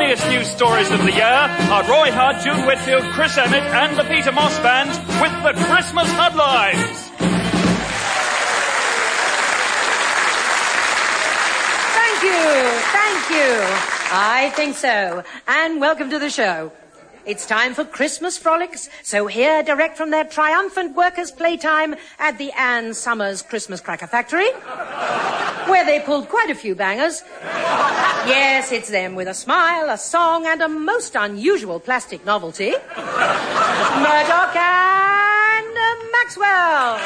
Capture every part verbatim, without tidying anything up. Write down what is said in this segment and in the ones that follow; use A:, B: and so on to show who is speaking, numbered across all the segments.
A: funniest news stories of the year are Roy Hudd, June Whitfield, Chris Emmett and the Peter Moss Band with the Christmas headlines.
B: Thank you, thank you. I think so. And welcome to the show. It's time for Christmas frolics, so here, direct from their triumphant workers' playtime at the Ann Summers Christmas Cracker Factory, where they pulled quite a few bangers. Yes, it's them with a smile, a song, and a most unusual plastic novelty. Murdoch and Maxwell.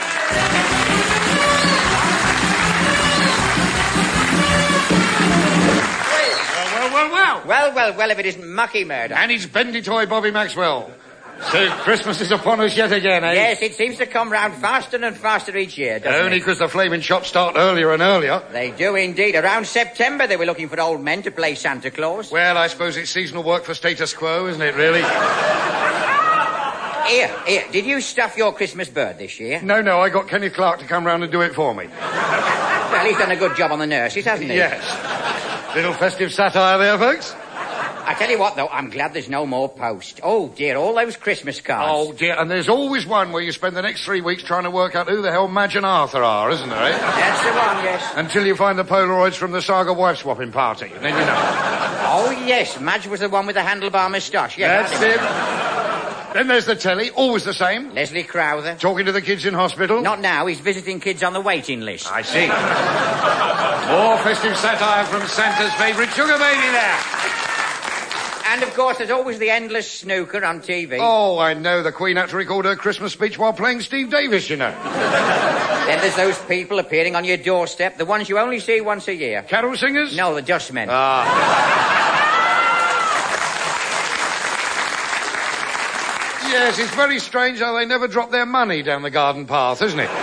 C: Well, well, well.
D: Well, well, well, if it isn't Mucky Murdoch.
C: And it's bendy toy Bobby Maxwell. So Christmas is upon us yet again, eh?
D: Yes, it seems to come round faster and faster each year, doesn't
C: Only
D: it?
C: because the flaming shops start earlier and earlier.
D: They do indeed. Around September they were looking for old men to play Santa Claus.
C: Well, I suppose it's seasonal work for status quo, isn't it, really?
D: Here, here, did you stuff your Christmas bird this year?
C: No, no, I got Kenny Clark to come round and do it for me.
D: Well, he's done a good job on the nurses, hasn't he?
C: Yes. Little festive satire there, folks.
D: I tell you what, though, I'm glad there's no more post. Oh, dear, all those Christmas cards.
C: Oh, dear, and there's always one where you spend the next three weeks trying to work out who the hell Madge and Arthur are, isn't there, eh?
D: That's the one, yes.
C: Until you find the Polaroids from the Saga wife-swapping party, and then you know.
D: Oh, yes, Madge was the one with the handlebar moustache. Yeah,
C: that's it. Then there's the telly, always the same.
D: Leslie Crowther.
C: Talking to the kids in hospital.
D: Not now, he's visiting kids on the waiting list.
C: I see. More festive satire from Santa's favourite sugar baby there.
D: And, of course, there's always the endless snooker on T V.
C: Oh, I know. The Queen had to record her Christmas speech while playing Steve Davis, you know.
D: Then there's those people appearing on your doorstep, the ones you only see once a year.
C: Carol singers?
D: No, the dustmen.
C: Ah. Yes, it's very strange how they never drop their money down the garden path, isn't it?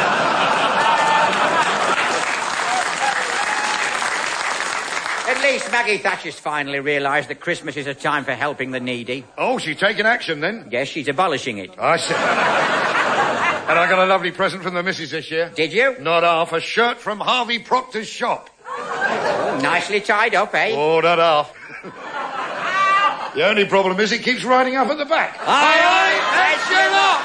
D: At least Maggie Thatcher's finally realised that Christmas is a time for helping the needy.
C: Oh, she's taking action then?
D: Yes, she's abolishing it.
C: I see. And I got a lovely present from the missus this year.
D: Did you?
C: Not half. A shirt from Harvey Proctor's shop.
D: Oh, nicely tied up, eh?
C: Oh, not half. The only problem is it keeps riding up at the back.
D: Aye, aye, that's your lot.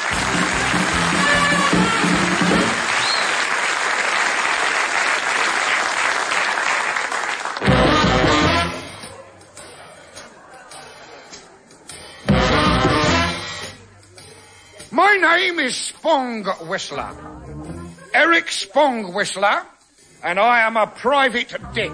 C: My name is Spong Whistler. Eric Spong Whistler, and I am a private dick.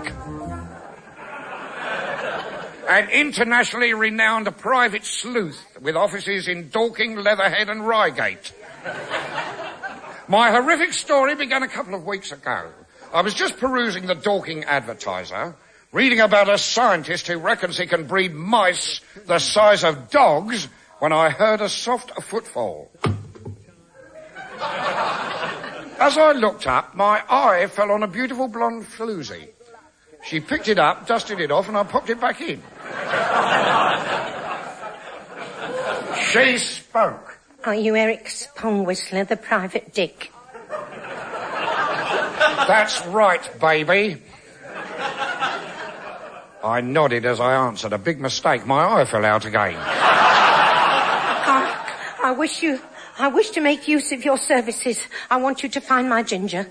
C: An internationally renowned private sleuth with offices in Dorking, Leatherhead and Reigate. My horrific story began a couple of weeks ago. I was just perusing the Dorking Advertiser, reading about a scientist who reckons he can breed mice the size of dogs, when I heard a soft footfall. As I looked up, my eye fell on a beautiful blonde floozy. She picked it up, dusted it off, and I popped it back in. She spoke.
B: Are you Eric Spong Whistler, the private dick?
C: That's right, baby. I nodded as I answered. A big mistake. My eye fell out again.
B: I wish you... I wish to make use of your services. I want you to find my Ginger.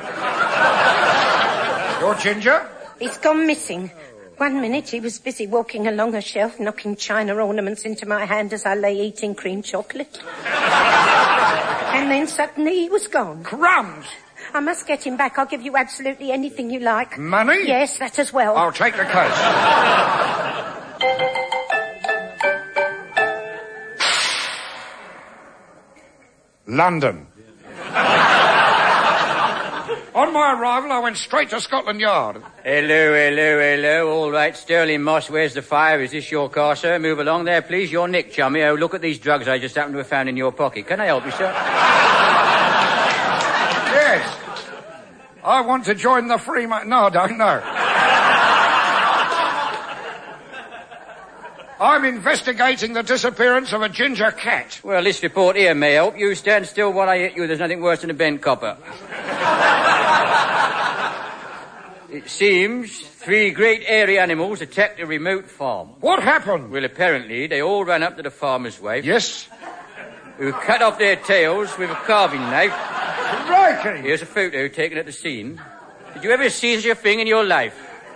C: Your Ginger?
B: He's gone missing. One minute he was busy walking along a shelf, knocking china ornaments into my hand as I lay eating cream chocolate. And then suddenly he was gone.
C: Crumbs!
B: I must get him back. I'll give you absolutely anything you like.
C: Money?
B: Yes, that as well.
C: I'll take the case. London. On my arrival, I went straight to Scotland Yard.
D: Hello, hello, hello. All right, Sterling Moss, where's the fire? Is this your car, sir? Move along there, please. You're Nick, chummy. Oh, look at these drugs I just happened to have found in your pocket. Can I help you, sir?
C: Yes. I want to join the free... Ma- no, I don't know. I'm investigating the disappearance of a ginger cat.
D: Well, this report here may help. You stand still while I hit you. There's nothing worse than a bent copper. It seems three great airy animals attacked a remote farm.
C: What happened?
D: Well, apparently, they all ran up to the farmer's wife.
C: Yes?
D: Who cut off their tails with a carving knife.
C: Crikey!
D: Here's a photo taken at the scene. Did you ever see such a thing in your life?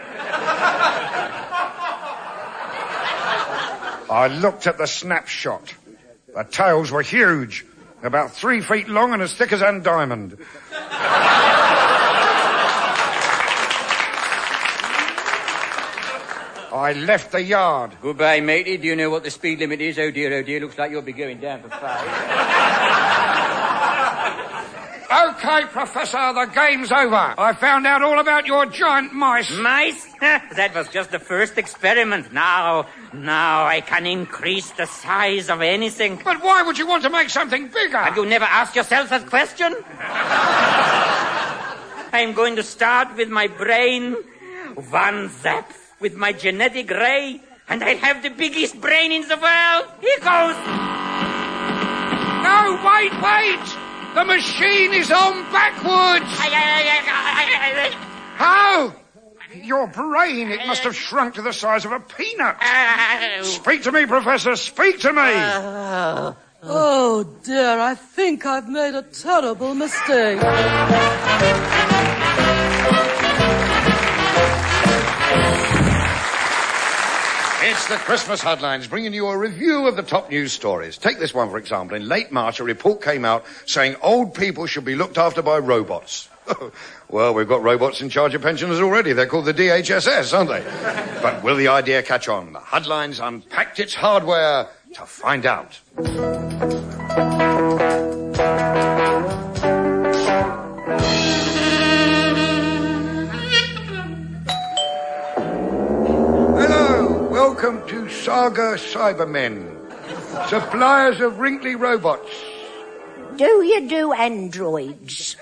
C: I looked at the snapshot. The tails were huge, about three feet long and as thick as an diamond. I left the yard.
D: Goodbye, matey. Do you know what the speed limit is? Oh, dear, oh, dear. Looks like you'll be going down for five.
C: OK, Professor, the game's over. I found out all about your giant mice.
E: Mice? That was just the first experiment. Now, now I can increase the size of anything.
C: But why would you want to make something bigger?
E: Have you never asked yourself that question? I'm going to start with my brain. One zap with my genetic ray, and I'll have the biggest brain in the world. Here goes.
C: No, wait, wait! The machine is on backwards! How? Your brain, it must have shrunk to the size of a peanut. Speak to me, Professor, speak to me!
F: Uh, oh, dear, I think I've made a terrible mistake.
C: It's the Christmas Headlines, bringing you a review of the top news stories. Take this one, for example. In late March, a report came out saying old people should be looked after by robots. Well, we've got robots in charge of pensioners already. They're called the D H S S, aren't they? But will the idea catch on? The Headlines unpacked its hardware to find out. Welcome to Saga Cybermen, suppliers of wrinkly robots.
G: Do you do androids?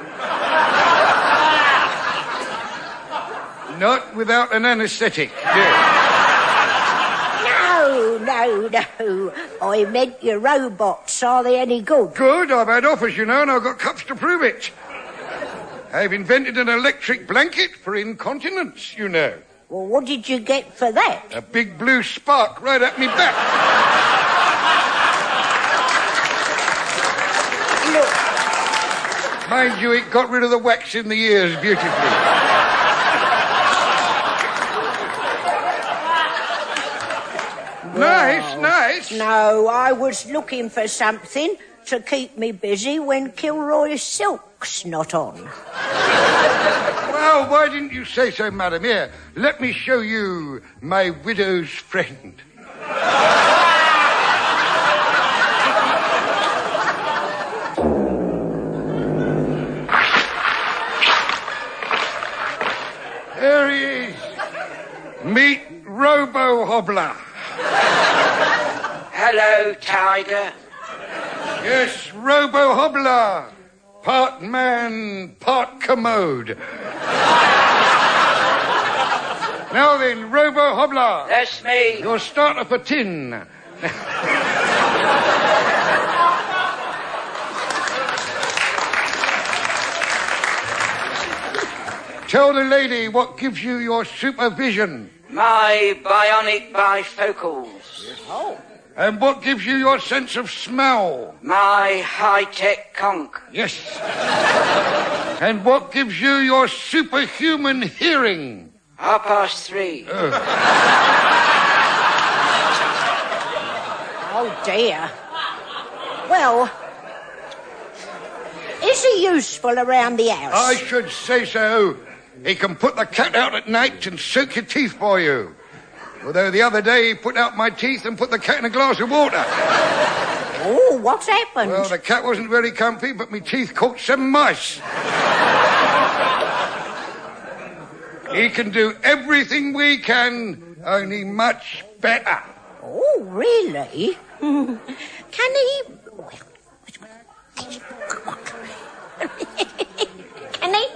C: Not without an anaesthetic, dear.
G: No, no, no. I meant your robots. Are they any good?
C: Good. I've had offers, you know, and I've got cups to prove it. I've invented an electric blanket for incontinence, you know.
G: Well, what did you get for that?
C: A big blue spark right at me back.
G: Look.
C: Mind you, it got rid of the wax in the ears beautifully.
G: Well,
C: nice, nice.
G: No, I was looking for something to keep me busy when Kilroy Silk's not on.
C: Well, why didn't you say so, madam? Here, let me show you my widow's friend. There he is. Meet Robo Hobbler.
E: Hello, Tiger.
C: Yes, Robo Hobbler. Part man, part commode. Now then, Robo Hobbler.
E: That's me.
C: Your starter for tin. Tell the lady what gives you your supervision.
E: My bionic bifocals.
G: Oh.
C: And what gives you your sense of smell?
E: My high-tech conch.
C: Yes. And what gives you your superhuman hearing?
E: Half past three.
C: Uh.
G: Oh, dear. Well, is he useful around the house?
C: I should say so. He can put the cat out at night and soak your teeth for you. Although the other day he put out my teeth and put the cat in a glass of water.
G: Oh, what's happened?
C: Well, the cat wasn't very comfy, but my teeth caught some mice. He can do everything we can, only much better.
G: Oh, really? Can he... Can he...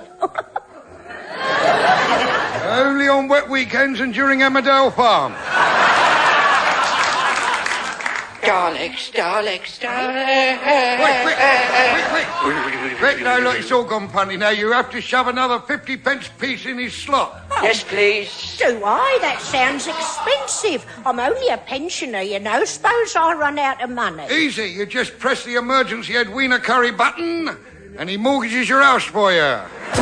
C: Only on wet weekends and during Emmerdale Farm.
E: Daleks, Daleks, Daleks.
C: Quick, quick, quick, quick. Quick, now, look, it's all gone punty. Now, you have to shove another fifty pence piece in his slot.
E: Yes, please.
G: Do I? That sounds expensive. I'm only a pensioner, you know. Suppose I run out of money.
C: Easy. You just press the emergency Edwina Curry button, and he mortgages your house for you.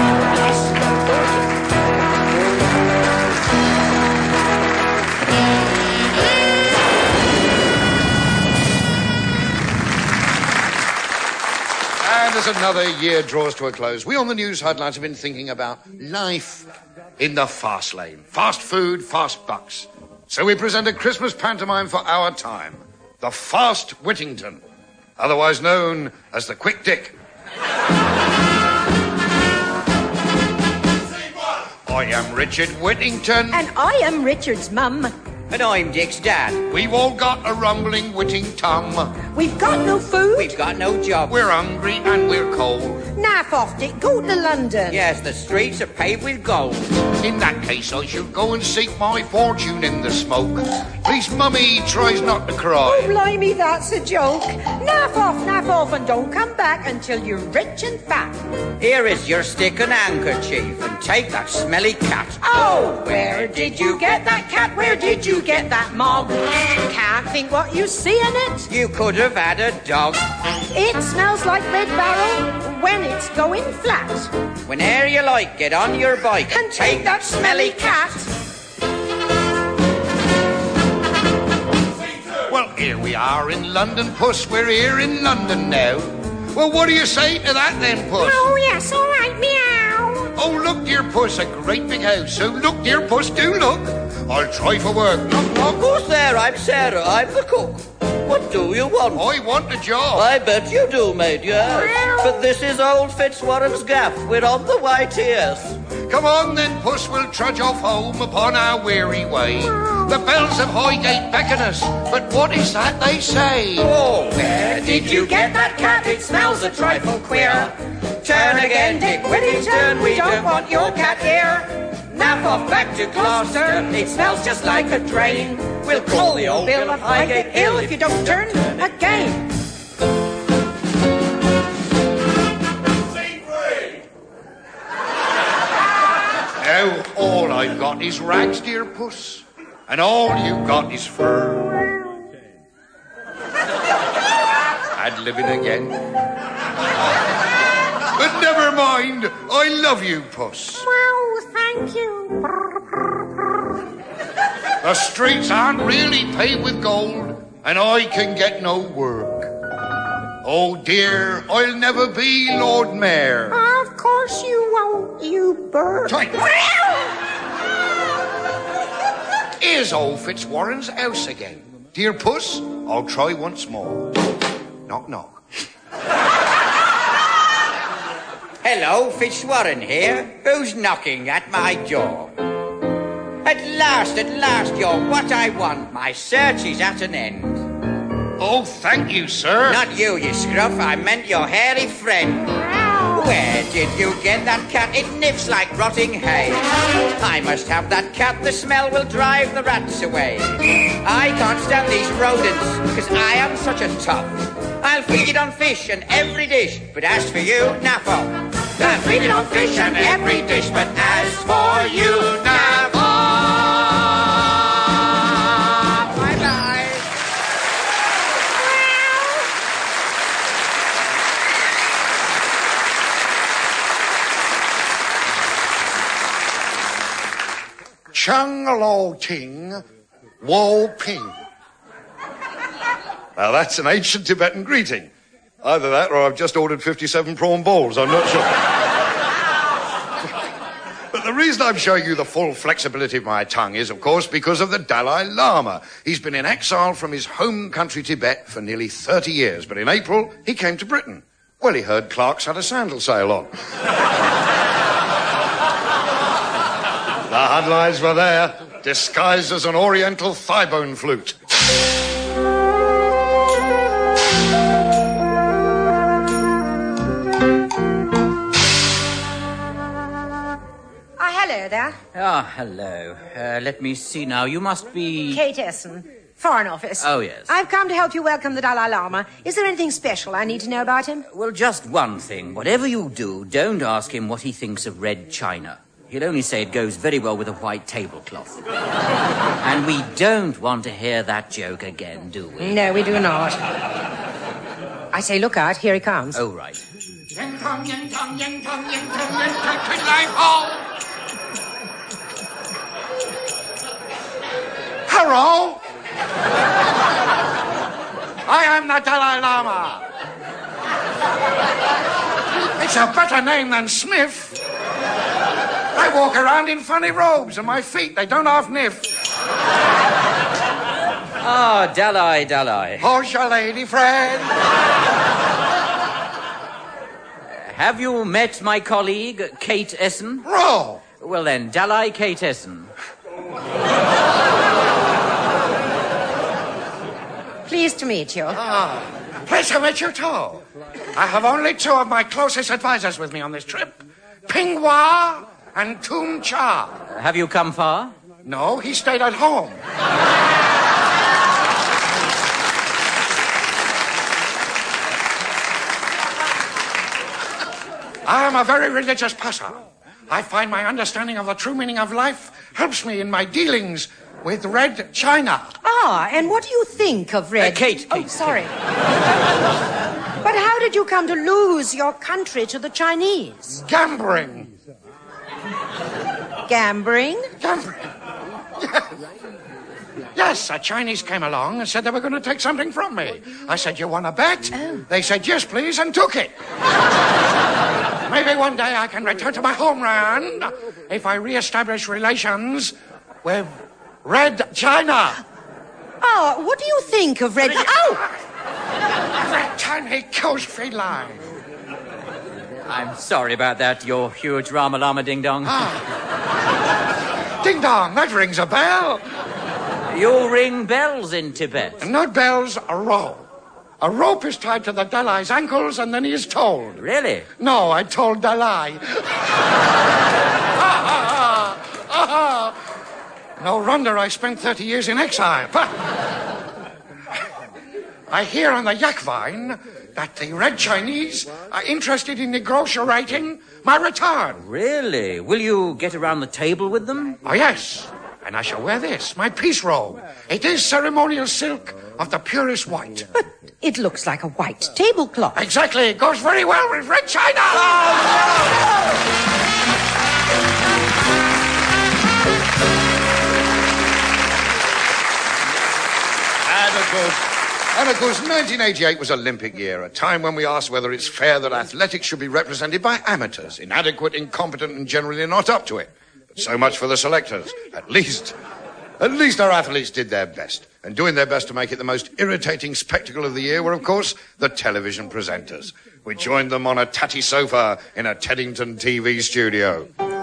C: And as another year draws to a close, we on the news headlines have been thinking about life in the fast lane. Fast food, fast bucks. So we present a Christmas pantomime for our time. The Fast Whittington, otherwise known as the Quick Dick. I am Richard Whittington.
B: And I am Richard's mum.
D: And I'm Dick's dad.
C: We've all got a rumbling whitting tum.
B: We've got no food.
D: We've got no job.
C: We're hungry and we're cold.
B: Naff off, Dick. Go to London.
D: Yes, the streets are paved with gold.
C: In that case, I shall go and seek my fortune in the smoke. Please, Mummy tries not to cry.
B: Oh, blimey, that's a joke. Naff off, naff off, and don't come back until you're rich and fat.
D: Here is your stick and handkerchief, and take that smelly cat.
B: Oh, where did you get that cat? Where did you get that mog? Can't think what you see in it.
D: You could have had a dog.
B: It smells like Red Barrel when it's going flat.
D: Whene'er you like, get on your bike
B: And take that smelly cat.
C: Well, here we are in London, Puss. We're here in London now. Well, what do you say to that then, Puss?
G: Oh, yes, all right, meow.
C: Oh, look, dear Puss, a great big house. So look, dear Puss, do look. I'll try for work. Knock, knock.
H: Who's there? I'm Sarah. I'm the cook. What do you want?
C: I want a job.
H: I bet you do, mate, yes. But this is old Fitzwarren's gaff. We're on the Y T S.
C: Come on then, Puss, we'll trudge off home upon our weary way. The bells of Highgate beckon us, but what is that they say?
D: Oh, where did you get that cat? It smells a trifle queer. Turn again, Dick Whittington, we don't want your cat here. Naff off back to Gloucester, it smells just like a drain. We'll call the old Bill of Highgate ill if you don't turn again.
C: Now all I've got is rags, dear Puss, and all you've got is fur. Ad-libbing again. But never mind, I love you, Puss.
G: Well, thank you.
C: The streets aren't really paved with gold, and I can get no work. Oh dear, I'll never be Lord Mayor.
G: Of course you won't, you bird.
C: Tight. Here's old Fitzwarren's house again. Dear Puss, I'll try once more. Knock, knock.
D: Hello, Fitzwarren here. Who's knocking at my door? At last, at last, you're what I want. My search is at an end.
C: Oh, thank you, sir.
D: Not you, you scruff. I meant your hairy friend. Where did you get that cat? It nips like rotting hay. I must have that cat. The smell will drive the rats away. I can't stand these rodents, because I am such a tough. I'll feed it on fish and every dish, but as for you, naff off. I'll feed it on fish and every dish, but as for you, naff off. Bye-bye.
C: Chung-a-lo ting, wo ping. Now, that's an ancient Tibetan greeting. Either that or I've just ordered fifty-seven prawn balls. I'm not sure. But the reason I'm showing you the full flexibility of my tongue is, of course, because of the Dalai Lama. He's been in exile from his home country, Tibet, for nearly thirty years. But in April, he came to Britain. Well, he heard Clark's had a sandal sale on. The headlines were there, disguised as an oriental thigh-bone flute.
B: Hello there.
D: Ah, hello. Uh, let me see now. You must be...
B: Kate Essen. Foreign Office.
E: Oh, yes.
B: I've come to help you welcome the Dalai Lama. Is there anything special I need to know about him?
E: Well, just one thing. Whatever you do, don't ask him what he thinks of red china. He'll only say it goes very well with a white tablecloth. And we don't want to hear that joke again, do we?
B: No, we do not. I say, look out, here he comes.
E: Oh, right.
C: Yen tong, yen tong, yen tong, yen tong, yen tong, twiddling ho! Hello! I am the Dalai Lama. It's a better name than Smith. I walk around in funny robes and my feet, they don't half niff.
E: Ah, Dalai, Dalai.
C: How's your lady friend?
E: Have you met my colleague, Kate Essen?
C: Roll.
E: Well then, Dalai Kate Essen.
B: Pleased to meet you.
C: Ah, pleased to meet you too. I have only two of my closest advisors with me on this trip. Ping Hua and Tung Cha.
E: Have you come far?
C: No, he stayed at home. I am a very religious person. I find my understanding of the true meaning of life helps me in my dealings with red china.
B: Ah, and what do you think of red...
E: Uh, Kate, Kate.
B: Oh, sorry. But how did you come to lose your country to the Chinese?
C: Gambling.
B: Gambling?
C: Gambling. Yes. Yes, a Chinese came along and said they were going to take something from me. I said, you want to bet?
B: Oh.
C: They said, yes, please, and took it. Maybe one day I can return to my homeland if I re-establish relations with Red China.
B: Oh, what do you think of red... Oh!
C: Red China, he kills feline.
E: I'm sorry about that, your huge Rama Lama Ding Dong.
C: Ah. Ding Dong, that rings a bell.
E: You ring bells in Tibet.
C: Not bells, a rope. A rope is tied to the Dalai's ankles and then he is told.
E: Really?
C: No, I told Dalai. No wonder I spent thirty years in exile. I hear on the yak vine that the Red Chinese are interested in negotiating my return.
E: Really? Will you get around the table with them?
C: Oh, yes. And I shall wear this, my peace robe. It is ceremonial silk of the purest white.
B: But it looks like a white tablecloth.
C: Exactly. It goes very well with Red China.
I: And of course, and of course, nineteen eighty-eight was Olympic year, a time when we asked whether it's fair that athletics should be represented by amateurs, inadequate, incompetent, and generally not up to it. But so much for the selectors. At least, at least our athletes did their best. And doing their best to make it the most irritating spectacle of the year were, of course, the television presenters. We joined them on a tatty sofa in a Teddington T V studio.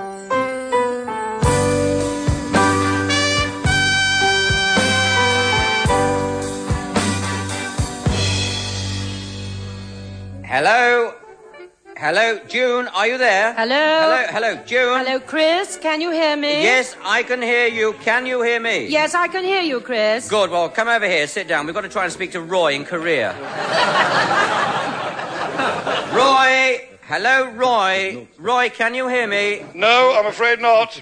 E: Hello? Hello? June, are you there?
B: Hello?
E: Hello, hello, June?
B: Hello, Chris, can you hear me?
E: Yes, I can hear you. Can you hear me?
B: Yes, I can hear you, Chris.
E: Good, well, come over here, sit down. We've got to try and speak to Roy in Korea. Roy! Hello, Roy. Roy, can you hear me?
I: No, I'm afraid not.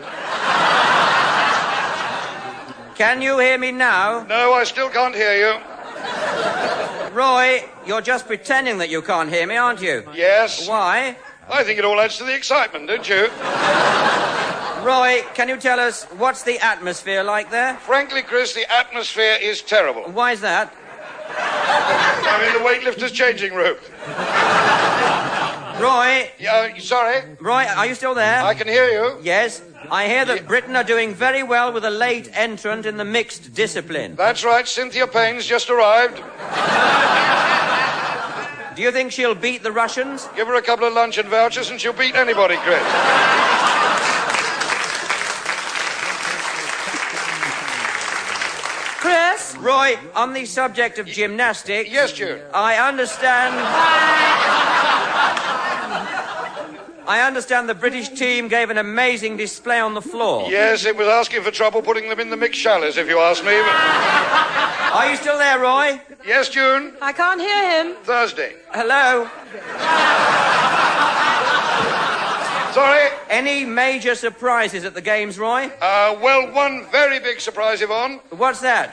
E: Can you hear me now?
I: No, I still can't hear you.
E: Roy, you're just pretending that you can't hear me, aren't you?
I: Yes.
E: Why?
I: I think it all adds to the excitement, don't you?
E: Roy, can you tell us what's the atmosphere like there?
I: Frankly, Chris, the atmosphere is terrible.
E: Why's that?
I: I'm in the weightlifter's changing room.
E: Roy?
I: Yeah, uh, sorry?
E: Roy, are you still there?
I: I can hear you.
E: Yes. I hear that Britain are doing very well with a late entrant in the mixed discipline.
I: That's right. Cynthia Payne's just arrived.
E: Do you think she'll beat the Russians?
I: Give her a couple of luncheon vouchers and she'll beat anybody, Chris.
B: Chris?
E: Roy, on the subject of gymnastics...
I: Yes, June.
E: I understand...
J: I understand the British team gave an amazing display on the floor.
I: Yes, it was asking for trouble putting them in the mixed shallows, if you ask me. But...
J: Are you still there, Roy?
I: Yes, June?
B: I can't hear him.
I: Thursday.
J: Hello?
I: Sorry?
J: Any major surprises at the games, Roy?
I: Uh, well, one very big surprise, Yvonne.
J: What's that?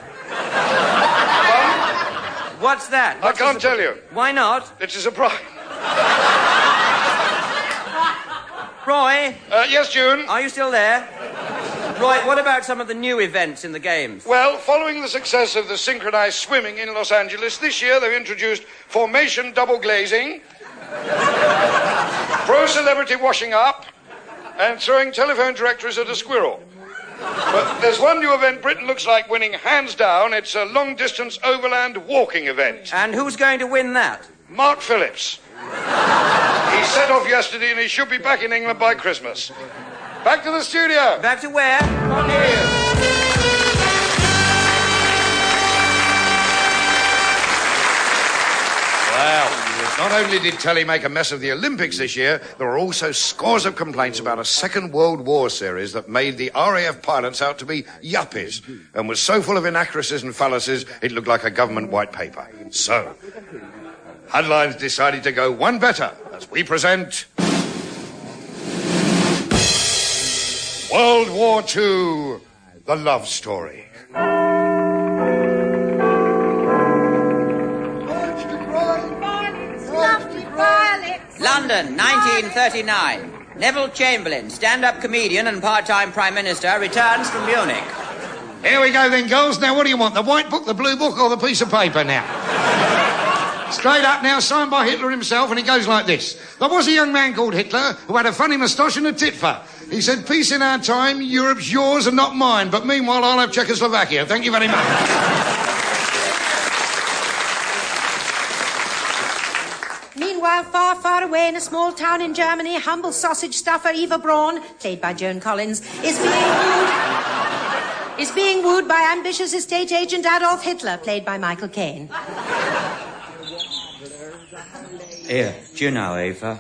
I: One?
J: What's that? What's
I: I can't tell you.
J: Why not?
I: It's a surprise.
J: Roy?
I: Uh, yes, June?
J: Are you still there? Roy, what about some of the new events in the games?
I: Well, following the success of the synchronized swimming in Los Angeles, this year they've introduced formation double glazing, pro-celebrity washing up, and throwing telephone directories at a squirrel. But there's one new event Britain looks like winning hands down. It's a long-distance overland walking event.
J: And who's going to win that?
I: Mark Phillips. He set off yesterday and he should be back in England by Christmas. Back to the studio.
J: Back to where? Can't hear you.
I: Well, not only did telly make a mess of the Olympics this year, there were also scores of complaints about a Second World War series that made the R A F pilots out to be yuppies and was so full of inaccuracies and fallacies it looked like a government white paper. So, Headlines decided to go one better as we present World War Two, The Love Story.
D: London, nineteen thirty-nine. Neville Chamberlain, stand-up comedian and part-time Prime Minister, returns from Munich.
C: Here we go then, girls. Now, what do you want? The white book, the blue book, or the piece of paper now? Straight up now, signed by Hitler himself, and it goes like this. There was a young man called Hitler who had a funny moustache and a titfer. He said, peace in our time, Europe's yours and not mine, but meanwhile I'll have Czechoslovakia. Thank you very much.
B: Meanwhile, far, far away in a small town in Germany, humble sausage stuffer Eva Braun, played by Joan Collins, is being wooed, is being wooed by ambitious estate agent Adolf Hitler, played by Michael Caine.
E: Here, do you know, Eva?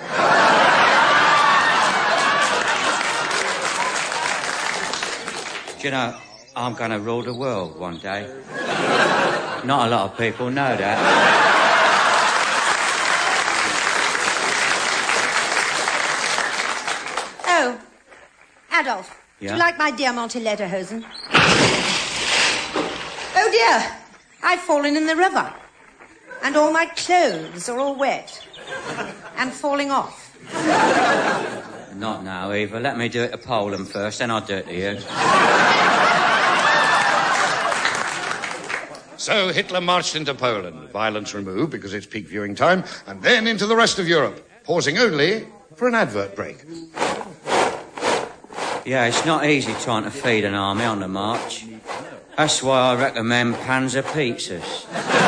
E: Do you know, I'm going to rule the world one day. Not a lot of people know that.
B: Oh, Adolf,
E: Yeah?
B: do you like my diamante lederhosen? Oh, dear, I've fallen in the river. And all my clothes are all wet. And falling off.
E: Not now, Eva. Let me do it to Poland first, then I'll do it to you.
I: So Hitler marched into Poland, violence removed because it's peak viewing time, and then into the rest of Europe, pausing only for an advert break.
E: Yeah, it's not easy trying to feed an army on the march. That's why I recommend Panzer pizzas.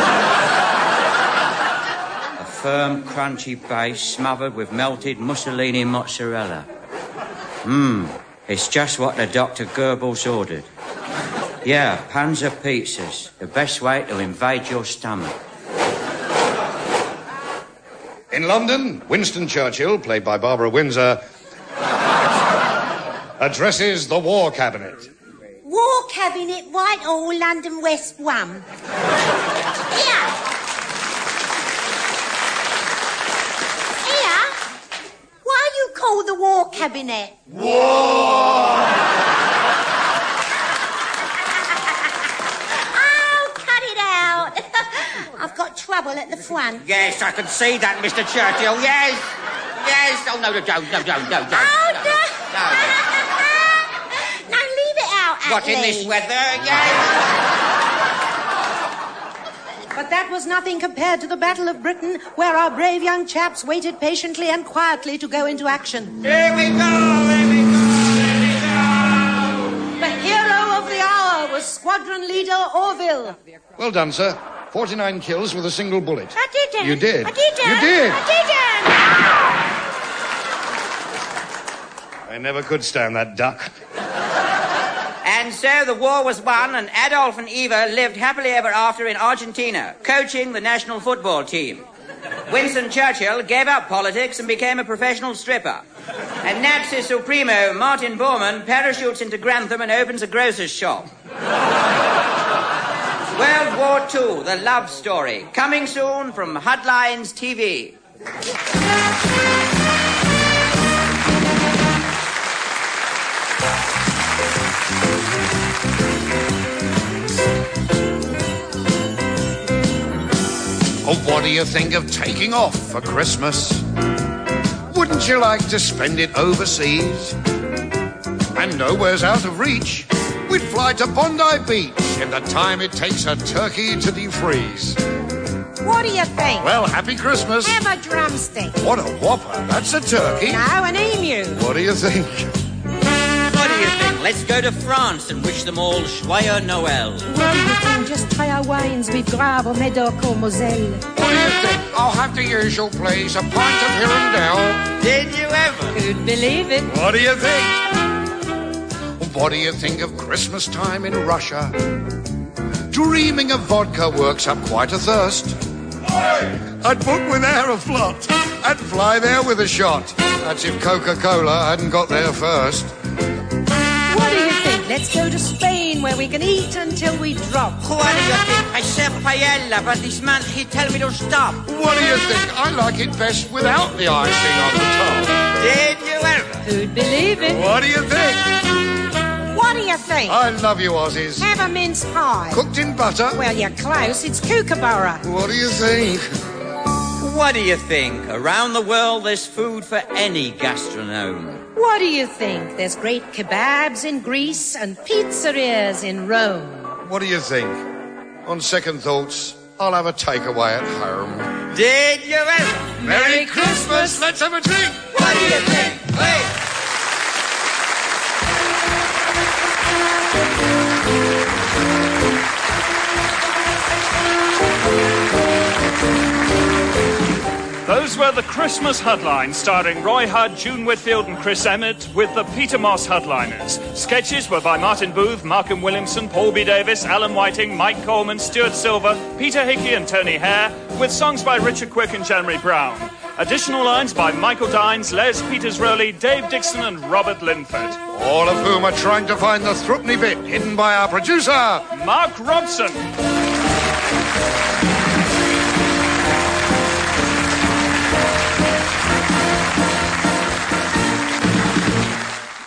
E: A firm, crunchy base smothered with melted Mussolini mozzarella. Mmm, it's just what the Doctor Goebbels ordered. Yeah, Panzer pizzas, the best way to invade your stomach.
I: In London, Winston Churchill, played by Barbara Windsor, addresses the War Cabinet.
G: War Cabinet, Whitehall, London West one. Here. Here? What are you called the War Cabinet?
I: War!
G: Oh, cut it out. I've got trouble at the front.
D: Yes, I can see that, Mister Churchill, yes. Yes. Oh, no, no, don't, no, don't, don't, don't.
G: Oh,
D: no.
G: no.
D: No.
G: Now leave it out,
D: What, in
G: Atlee.
D: this weather? Yes.
B: But that was nothing compared to the Battle of Britain, where our brave young chaps waited patiently and quietly to go into action.
D: Here we go, here we go, here we go.
B: The hero of the hour was Squadron Leader Orville.
I: Well done, sir. forty-nine kills with a single bullet.
G: I didn't.
I: You did.
G: I didn't.
I: You did.
G: I didn't.
I: I never could stand that duck.
D: And so the war was won, and Adolf and Eva lived happily ever after in Argentina, coaching the national football team. Winston Churchill gave up politics and became a professional stripper. And Nazi Supremo Martin Bormann parachutes into Grantham and opens a grocer's shop. World War Two, the love story. Coming soon from Hudlines T V.
I: Oh, what do you think of taking off for Christmas? Wouldn't you like to spend it overseas? And nowhere's out of reach. We'd fly to Bondi Beach in the time it takes a turkey to defreeze.
B: What do you think?
I: Well, happy Christmas.
B: Have a drumstick.
I: What a whopper. That's a turkey.
B: No, an emu.
I: What do you think?
D: What do you think? Let's go to France and wish them all Joyeux Noël.
B: Well, you can just try our wines with Grave or Medoc or Moselle.
C: What do you think? I'll have the usual, please. A pint of Hirondelle.
D: Did you ever?
B: Who'd believe it?
I: What do you think? What do you think of Christmas time in Russia? Dreaming of vodka works up quite a thirst. I'd book with Aeroflot. I'd fly there with a shot. That's if Coca-Cola hadn't got there first.
B: What do you think? Let's go to Spain where we can eat until we drop.
D: What do you think? I serve paella, but this man, he tell me to stop.
C: What do you think? I like it best without the icing on the top.
D: Did you ever?
B: Who'd believe it?
I: What do you think?
B: What do you think?
I: I love you, Aussies.
B: Have a mince pie.
I: Cooked in butter.
B: Well, you're close. It's kookaburra.
I: What do you think?
D: What do you think? Around the world, there's food for any gastronome.
B: What do you think? There's great kebabs in Greece and pizzerias in Rome.
I: What do you think? On second thoughts, I'll have a takeaway at home.
D: Did you ever?
I: Merry Christmas! Let's have a drink!
D: What do you think? Hey!
A: Those were the Christmas Hudlines, starring Roy Hudd, June Whitfield and Chris Emmett, with the Peter Moss Hudliners. Sketches were by Martin Booth, Markham Williamson, Paul B. Davis, Alan Whiting, Mike Coleman, Stuart Silver, Peter Hickey and Tony Hare, with songs by Richard Quick and Jeremy Brown. Additional lines by Michael Dines, Les Peters-Rowley, Dave Dixon and Robert Linford.
I: All of whom are trying to find the threepenny bit hidden by our producer,
A: Mark Robson.